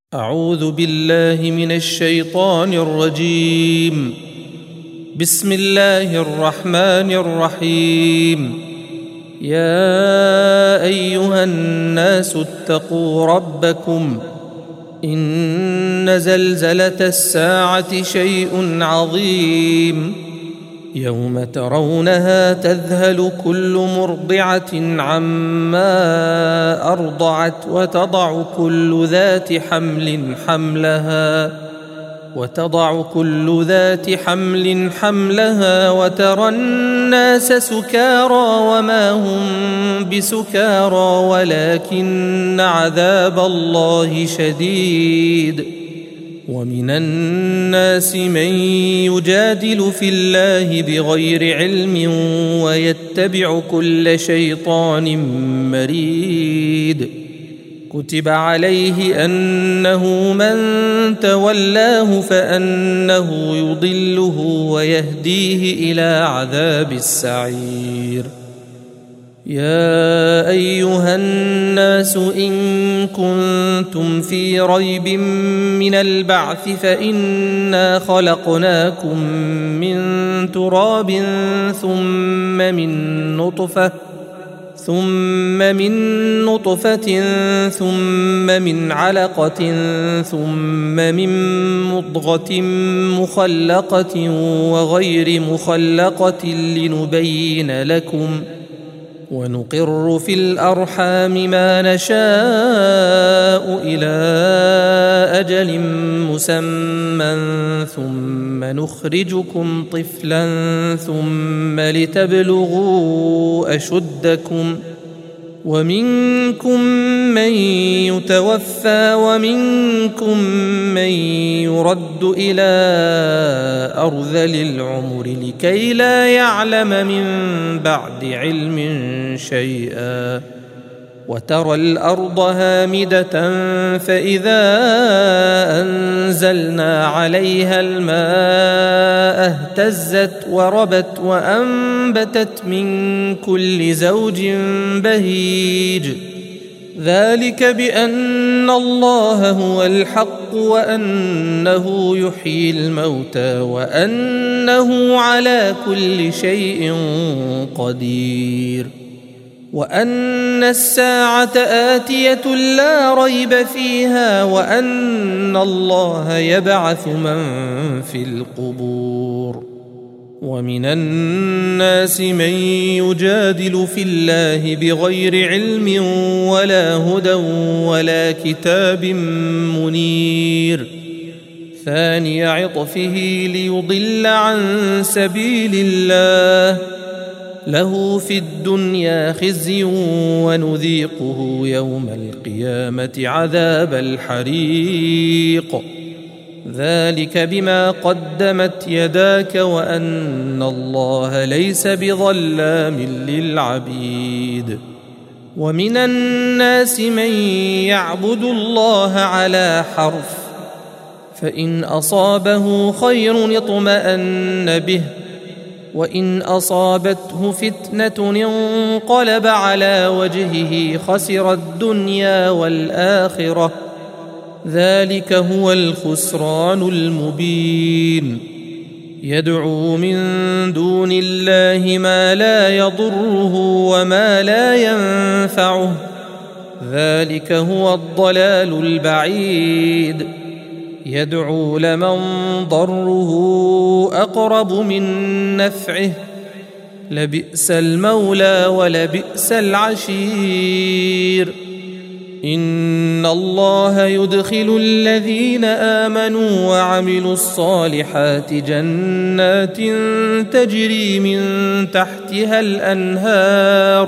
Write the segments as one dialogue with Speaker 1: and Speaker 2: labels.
Speaker 1: أعوذ بالله من الشيطان الرجيم. بسم الله الرحمن الرحيم. يا أيها الناس اتقوا ربكم إن زلزلة الساعة شيء عظيم يوم ترونها تذهل كل مرضعة عما أرضعت وتضع كل ذات حمل حملها وترى الناس سكارى وما هم بسكارى ولكن عذاب الله شديد. ومن الناس من يجادل في الله بغير علم ويتبع كل شيطان مريد. كتب عليه أنه من تولاه فأنه يضله ويهديه إلى عذاب السعير. يا أيها الناس إن كنتم في ريب من البعث فإنا خلقناكم من تراب ثم من نطفة ثم من علقة ثم من مضغة مخلقة وغير مخلقة لنبين لكم ونقر في الأرحام ما نشاء إلى أجل مسمى ثم نخرجكم طفلا ثم لتبلغوا أشدكم ومنكم من يتوفى ومنكم من يرد إلى أرذل العمر لكي لا يعلم من بعد علم شيئا. وترى الأرض هامدة فإذا أنزلنا عليها الماء اهتزت وربت وأنبتت من كل زوج بهيج. ذلك بأن الله هو الحق وأنه يحيي الموتى وأنه على كل شيء قدير وأن الساعة آتية لا ريب فيها وأن الله يبعث من في القبور. ومن الناس من يجادل في الله بغير علم ولا هدى ولا كتاب منير. ثاني عطفه ليضل عن سبيل الله له في الدنيا خزي ونذيقه يوم القيامة عذاب الحريق. ذلك بما قدمت يداك وأن الله ليس بظلام للعبيد. ومن الناس من يعبد الله على حرف فإن أصابه خير اطمأن به وإن أصابته فتنة انقلب على وجهه خسر الدنيا والآخرة. ذلك هو الخسران المبين. يدعو من دون الله ما لا يضره وما لا ينفعه. ذلك هو الضلال البعيد. يدعو لمن ضره أقرب من نفعه لبئس المولى ولبئس العشير. إن الله يدخل الذين آمنوا وعملوا الصالحات جنات تجري من تحتها الأنهار.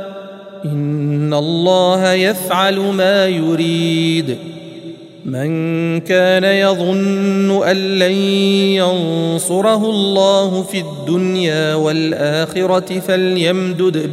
Speaker 1: إن الله يفعل ما يريد. من كان يظن أن لن ينصره الله في الدنيا والآخرة فليمدد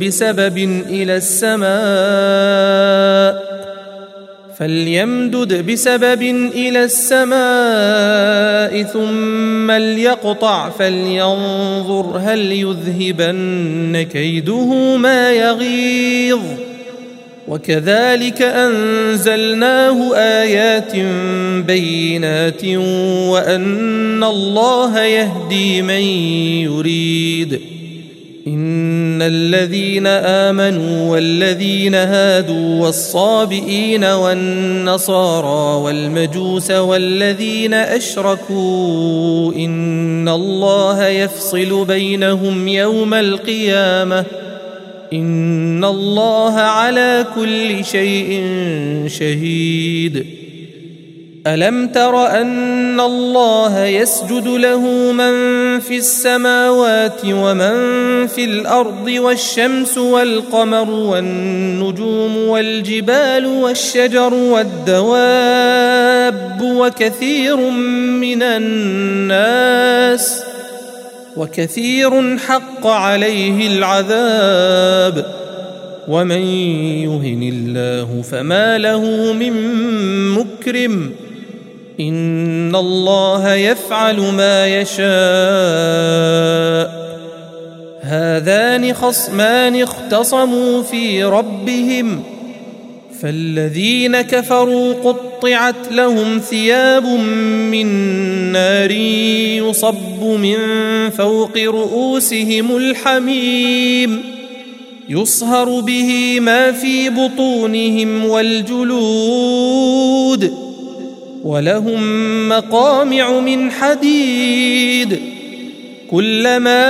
Speaker 1: بسبب إلى السماء ثم ليقطع فلينظر هل يذهبن كيده ما يغيظ. وكذلك أنزلناه آيات بينات وأن الله يهدي من يريد. إن الذين آمنوا والذين هادوا والصابئين والنصارى والمجوس والذين أشركوا إن الله يفصل بينهم يوم القيامة إن الله على كل شيء شهيد. ألم تر أن الله يسجد له من في السماوات ومن في الأرض والشمس والقمر والنجوم والجبال والشجر والدواب وكثير حق عليه العذاب ومن يهن الله فما له من مكرم إن الله يفعل ما يشاء. هذان خصمان اختصموا في ربهم فالذين كفروا قطعت لهم ثياب من نار يصب من فوق رؤوسهم الحميم يصهر به ما في بطونهم والجلود ولهم مقامع من حديد كلما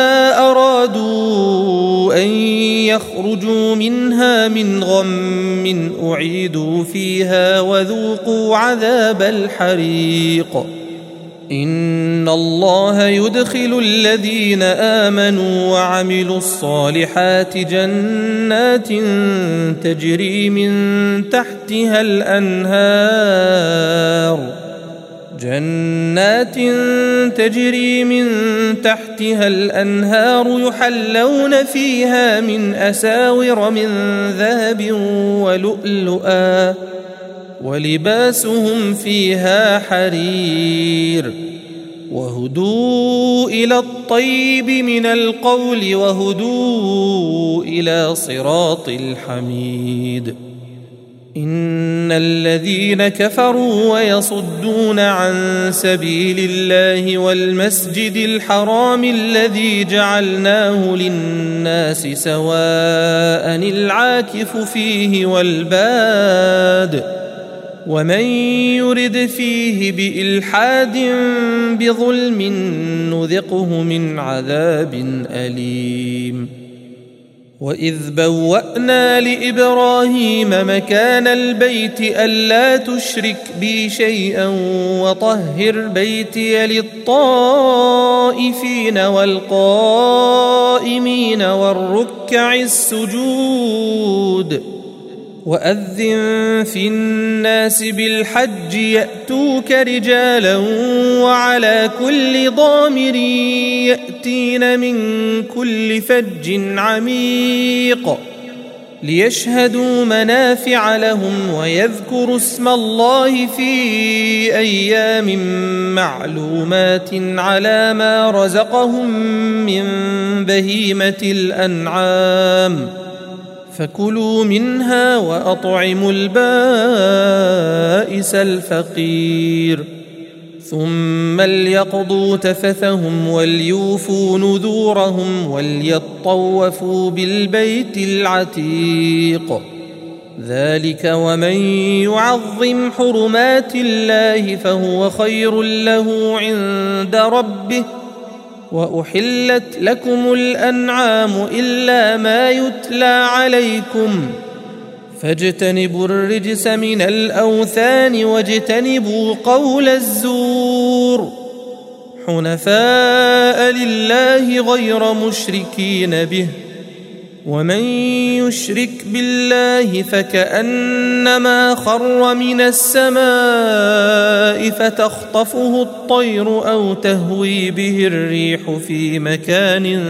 Speaker 1: أرادوا أن يخرجوا منها من غم أعيدوا فيها وذوقوا عذاب الحريق. إن الله يدخل الذين آمنوا وعملوا الصالحات جنات تجري من تحتها الأنهار يحلون فيها من أساور من ذهب ولؤلؤا ولباسهم فيها حرير وهدوا إلى الطيب من القول وهدوا إلى صراط الحميد. إن الذين كفروا ويصدون عن سبيل الله والمسجد الحرام الذي جعلناه للناس سواء العاكف فيه والباد ومن يرد فيه بإلحاد بظلم نذقه من عذاب أليم. وإذ بوأنا لإبراهيم مكان البيت ألا تشرك بي شيئا وطهر بيتي للطائفين والقائمين والركع السجود وأذن في الناس بالحج يأتوك رجالا وعلى كل ضامر يأتين من كل فج عميق ليشهدوا منافع لهم ويذكروا اسم الله في أيام معلومات على ما رزقهم من بهيمة الأنعام فكلوا منها وأطعموا البائس الفقير ثم ليقضوا تفثهم وليوفوا نذورهم وليطوفوا بالبيت العتيق ذلك ومن يعظم حرمات الله فهو خير له عند ربه وأحلت لكم الأنعام إلا ما يتلى عليكم فاجتنبوا الرجس من الأوثان واجتنبوا قول الزور حنفاء لله غير مشركين به ومن يشرك بالله فكأنما خر من السماء فتخطفه الطير أو تهوي به الريح في مكان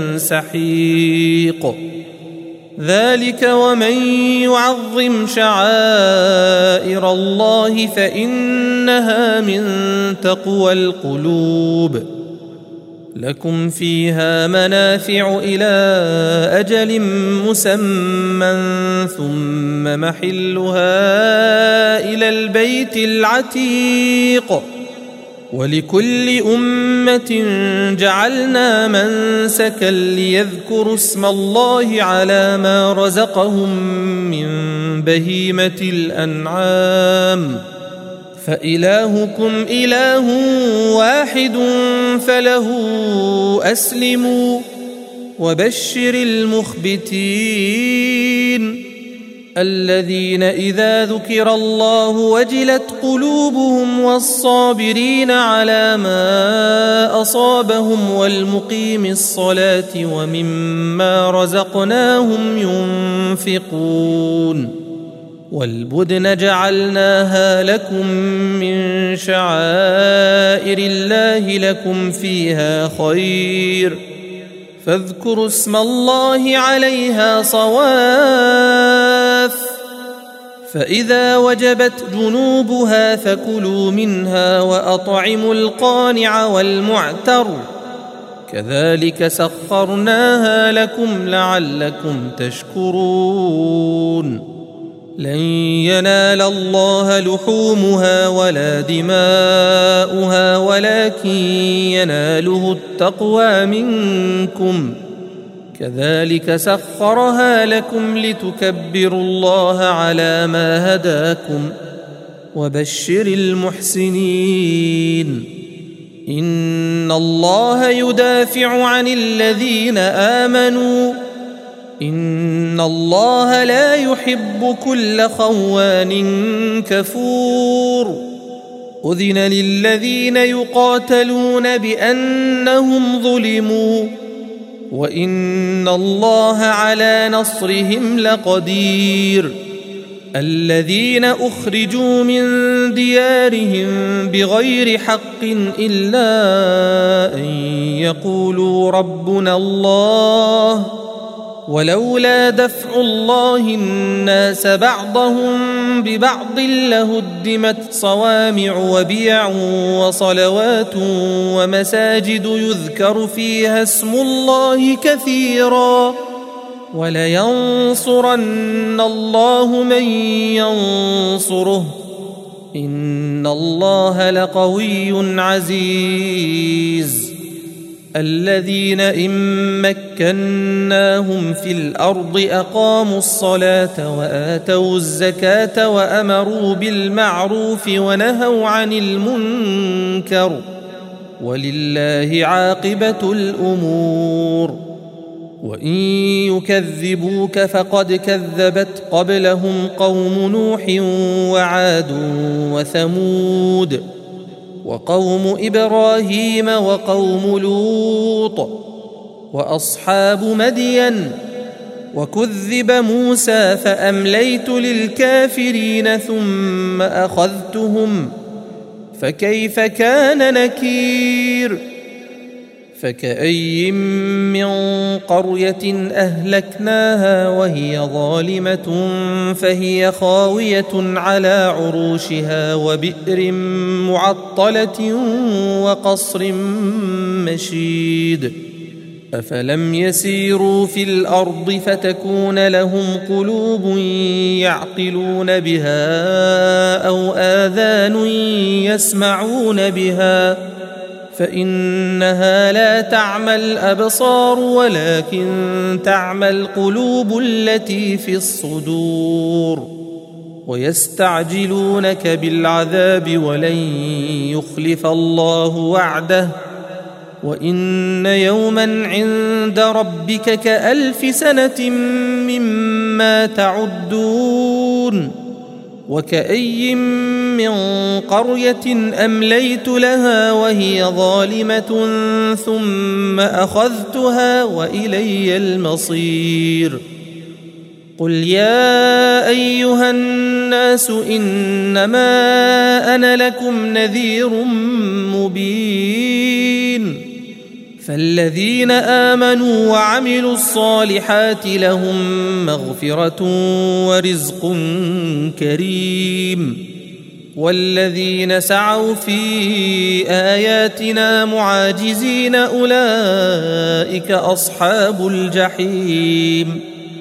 Speaker 1: سحيق ذلك ومن يعظم شعائر الله فإنها من تقوى القلوب لكم فيها منافع إلى أجل مسمى ثم محلها إلى البيت العتيق ولكل أمة جعلنا منسكا ليذكروا اسم الله على ما رزقهم من بهيمة الأنعام فإلهكم إله واحد فله أسلموا وبشر المخبتين الذين إذا ذكر الله وجلت قلوبهم والصابرين على ما أصابهم والمقيم الصلاة ومما رزقناهم ينفقون والبدن جعلناها لكم من شعائر الله لكم فيها خير فاذكروا اسم الله عليها صواف فإذا وجبت جنوبها فكلوا منها وأطعموا القانع والمعتر كذلك سخرناها لكم لعلكم تشكرون لن ينال الله لحومها ولا دماؤها ولكن يناله التقوى منكم كذلك سخرها لكم لتكبروا الله على ما هداكم وبشر المحسنين إن الله يدافع عن الذين آمنوا إن الله لا يحب كل خوان كفور أذن للذين يقاتلون بأنهم ظلموا وإن الله على نصرهم لقدير الذين أخرجوا من ديارهم بغير حق إلا أن يقولوا ربنا الله ولولا دفع الله الناس بعضهم ببعض لهدمت صوامع وبيع وصلوات ومساجد يذكر فيها اسم الله كثيرا ولينصرن الله من ينصره إن الله لقوي عزيز الذين إن مكناهم في الأرض أقاموا الصلاة وآتوا الزكاة وأمروا بالمعروف ونهوا عن المنكر ولله عاقبة الأمور وإن يكذبوك فقد كذبت قبلهم قوم نوح وعاد وثمود وقوم إبراهيم وقوم لوط وأصحاب مدين وكذب موسى فأمليت للكافرين ثم أخذتهم فكيف كان نكير فكأي من قرية أهلكناها وهي ظالمة فهي خاوية على عروشها وبئر معطلة وقصر مشيد أفلم يسيروا في الأرض فتكون لهم قلوب يعقلون بها أو آذان يسمعون بها فإنها لا تعمى الأبصار ولكن تعمى القلوب التي في الصدور ويستعجلونك بالعذاب ولن يخلف الله وعده وإن يوما عند ربك كألف سنة مما تعدون وكأي من قرية أمليت لها وهي ظالمة ثم أخذتها وإلي المصير قل يا أيها الناس إنما أنا لكم نذير مبين فالذين آمنوا وعملوا الصالحات لهم مغفرة ورزق كريم والذين سعوا في آياتنا معاجزين أولئك أصحاب الجحيم.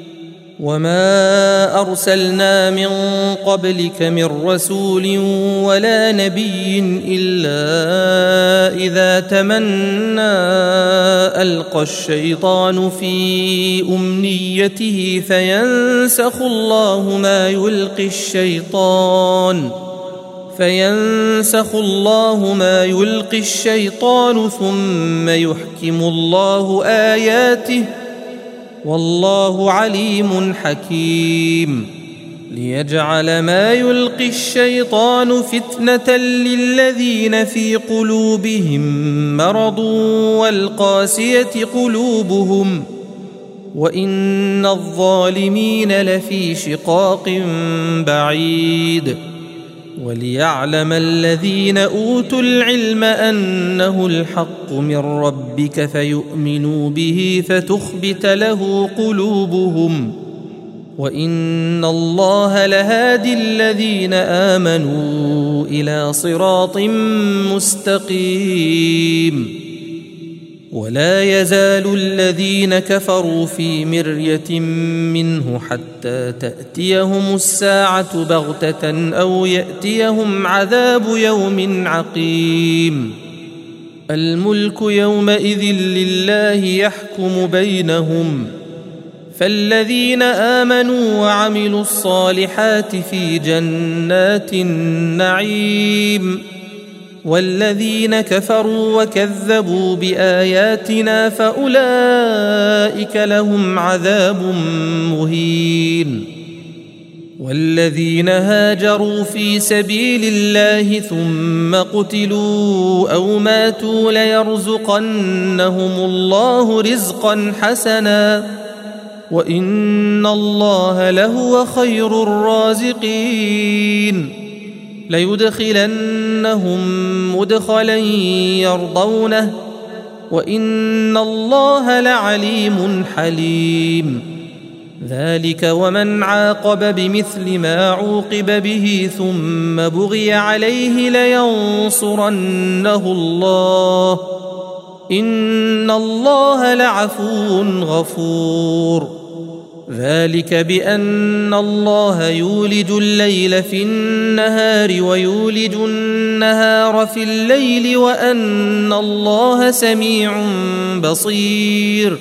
Speaker 1: وما أرسلنا من قبلك من رسول ولا نبي إلا إذا تمنى ألقى الشيطان في أمنيته فينسخ الله ما يلقي الشيطان ثم يحكم الله آياته والله عليم حكيم. ليجعل ما يلقي الشيطان فتنة للذين في قلوبهم مرض والقاسية قلوبهم وإن الظالمين لفي شقاق بعيد. وليعلم الذين أوتوا العلم أنه الحق من ربك فيؤمنوا به فتخبت له قلوبهم وإن الله لهادي الذين آمنوا إلى صراط مستقيم. ولا يزال الذين كفروا في مرية منه حتى تأتيهم الساعة بغتة أو يأتيهم عذاب يوم عقيم. الملك يومئذ لله يحكم بينهم فالذين آمنوا وعملوا الصالحات في جنات النعيم والذين كفروا وكذبوا بآياتنا فأولئك لهم عذاب مهين. والذين هاجروا في سبيل الله ثم قتلوا أو ماتوا ليرزقنهم الله رزقا حسنا وإن الله لهو خير الرازقين. ليدخلنهم مدخلا يرضونه وإن الله لعليم حليم. ذلك ومن عاقب بمثل ما عوقب به ثم بغي عليه لينصرنه الله إن الله لعفو غفور. ذلك بأن الله يولج الليل في النهار ويولج النهار في الليل وأن الله سميع بصير.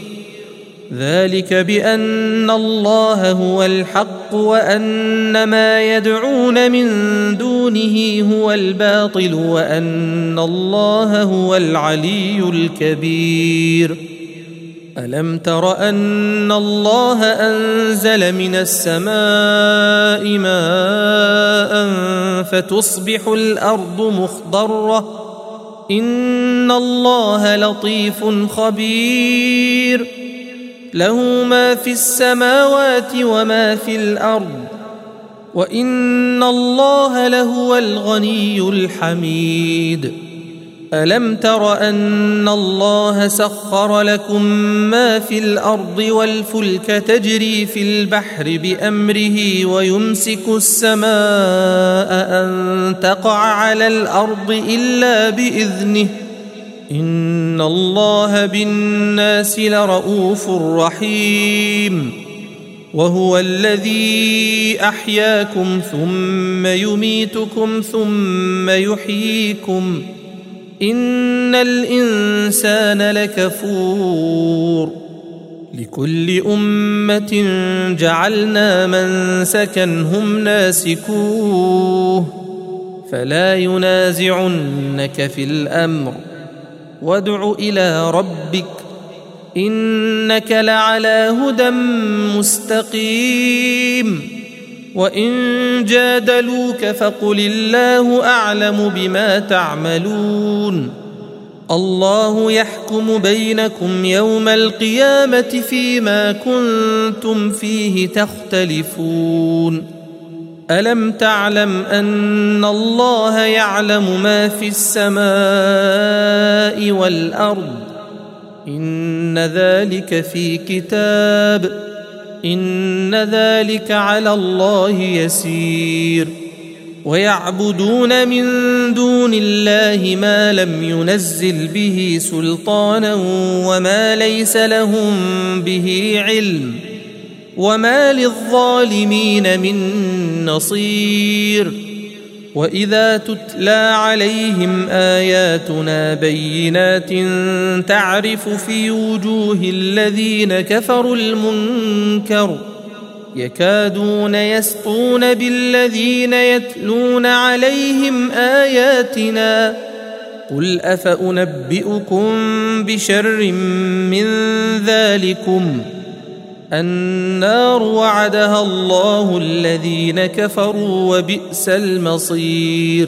Speaker 1: ذلك بأن الله هو الحق وأن ما يدعون من دونه هو الباطل وأن الله هو العلي الكبير. ألم تر أن الله أنزل من السماء ماء فتصبح الأرض مخضرة إن الله لطيف خبير. له ما في السماوات وما في الأرض وإن الله لهو الغني الحميد. ألم تر أن الله سخر لكم ما في الأرض والفلك تجري في البحر بأمره ويمسك السماء أن تقع على الأرض إلا بإذنه إن الله بالناس لرؤوف رحيم. وهو الذي أحياكم ثم يميتكم ثم يحييكم إن الإنسان لكفور. لكل أمة جعلنا منسكا هم ناسكوه فلا ينازعنك في الأمر وادع إلى ربك إنك لعلى هدى مستقيم. وإن جادلوك فقل الله أعلم بما تعملون. الله يحكم بينكم يوم القيامة فيما كنتم فيه تختلفون. ألم تعلم أن الله يعلم ما في السماء والأرض إن ذلك في كتاب إن ذلك على الله يسير. ويعبدون من دون الله ما لم ينزل به سلطانا وما ليس لهم به علم وما للظالمين من نصير. وإذا تتلى عليهم آياتنا بينات تعرف في وجوه الذين كفروا المنكر يكادون يسطون بالذين يتلون عليهم آياتنا قل أفأنبئكم بشر من ذلكم النار وعدها الله الذين كفروا وبئس المصير.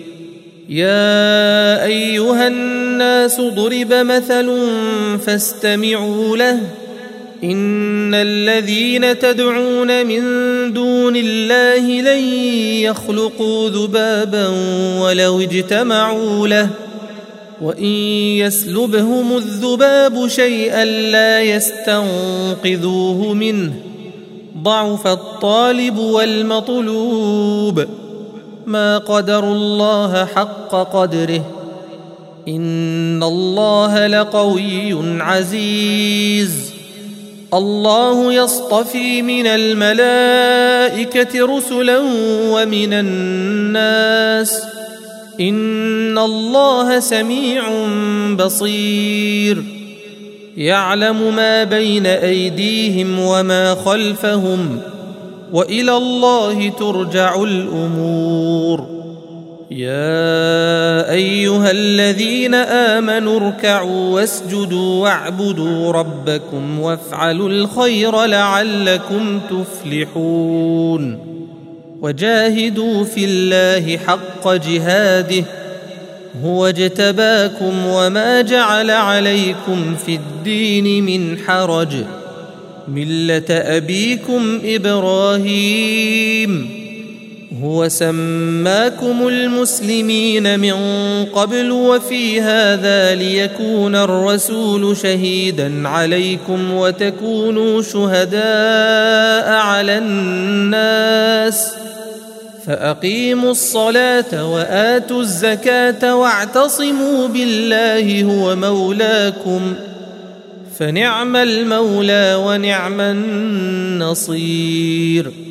Speaker 1: يا أيها الناس ضرب مثل فاستمعوا له إن الذين تدعون من دون الله لن يخلقوا ذبابا ولو اجتمعوا له وإن يسلبهم الذباب شيئا لا يستنقذوه منه ضعف الطالب والمطلوب ما قدروا الله حق قدره إن الله لقوي عزيز. الله يصطفي من الملائكة رسلا ومن الناس إن الله سميع بصير. يعلم ما بين أيديهم وما خلفهم وإلى الله ترجع الأمور. يا أيها الذين آمنوا اركعوا واسجدوا واعبدوا ربكم وافعلوا الخير لعلكم تفلحون. وجاهدوا في الله حق جهاده هو اجتباكم وما جعل عليكم في الدين من حرج ملة أبيكم إبراهيم هو سماكم المسلمين من قبل وفي هذا ليكون الرسول شهيدا عليكم وتكونوا شهداء على الناس فأقيموا الصلاة وآتوا الزكاة واعتصموا بالله هو مولاكم فنعم المولى ونعم النصير.